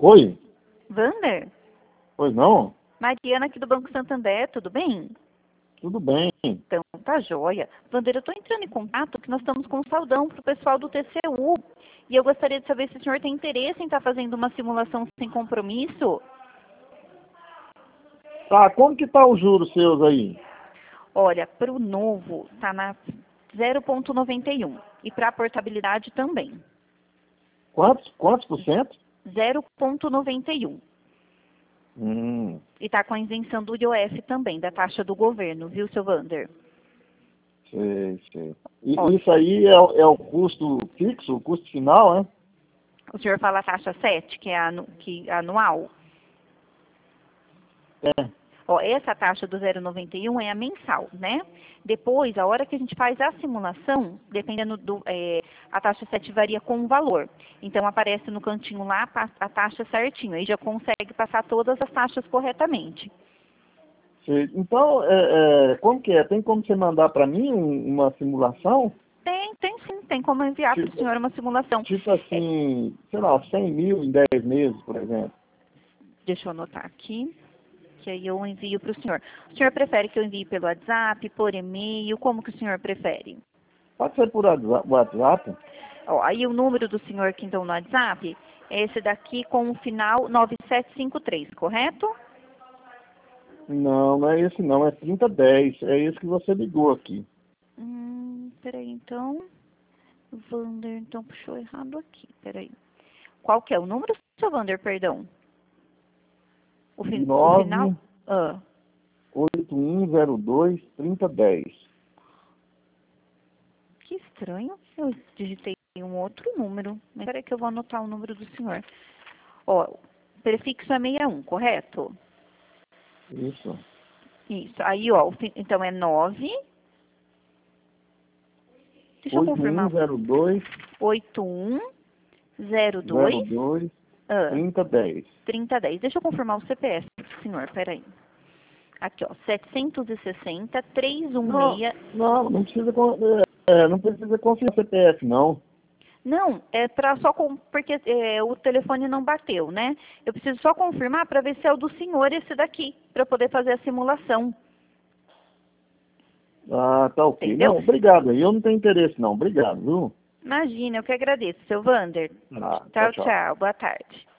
Oi? Vander? Pois não? Mariana aqui do Banco Santander, tudo bem? Tudo bem. Então, tá joia. Vander, eu estou entrando em contato porque nós estamos com um saldão para o pessoal do TCU. E eu gostaria de saber se o senhor tem interesse em estar fazendo uma simulação sem compromisso. Tá, como que tá os juros seus aí? Olha, para o novo, tá na 0,91. E para a portabilidade também. Quantos por cento? 0,91. E tá com a isenção do IOF também, da taxa do governo, viu, seu Vander? Sei. E isso aí é o custo fixo, o custo final, né? O senhor fala a taxa 7, que é anual? É. Ó, essa taxa do 0,91 é a mensal, né? Depois, a hora que a gente faz a simulação, dependendo a taxa 7 varia com o valor. Então, aparece no cantinho lá a taxa certinho, aí já consegue passar todas as taxas corretamente. Sei. Então, como que é? Tem como você mandar para mim uma simulação? Tem sim, tem como enviar para o senhor uma simulação. Tipo assim, sei lá, 100 mil em 10 meses, por exemplo. Deixa eu anotar aqui, que aí eu envio para o senhor. O senhor prefere que eu envie pelo WhatsApp, por e-mail? Como que o senhor prefere? Pode ser por WhatsApp? Ó, aí o número do senhor aqui então no WhatsApp é esse daqui com o final 9753, correto? Não é esse não, é 3010. É esse que você ligou aqui. Peraí, então. Vander, então puxou errado aqui, peraí. Qual que é o número, seu Vander, perdão? O final? 8102-3010. Que estranho. Eu digitei um outro número. Mas peraí que eu vou anotar o número do senhor. Ó, o prefixo é 61, correto? Isso. Isso. Aí, ó, então é 9. Deixa eu confirmar. 8102 8102 02 3010. 3010. Deixa eu confirmar o CPF do senhor, peraí. Aqui, ó, 760 316. Não precisa, não precisa confiar no CPF, não. Não, é para só porque o telefone não bateu, né? Eu preciso só confirmar para ver se é o do senhor esse daqui, para poder fazer a simulação. Ah, tá ok. Entendeu? Não, obrigado aí. Eu não tenho interesse, não. Obrigado, viu? Imagina, eu que agradeço, seu Vander. Ah, Tchau, tchau. tchau. Boa tarde.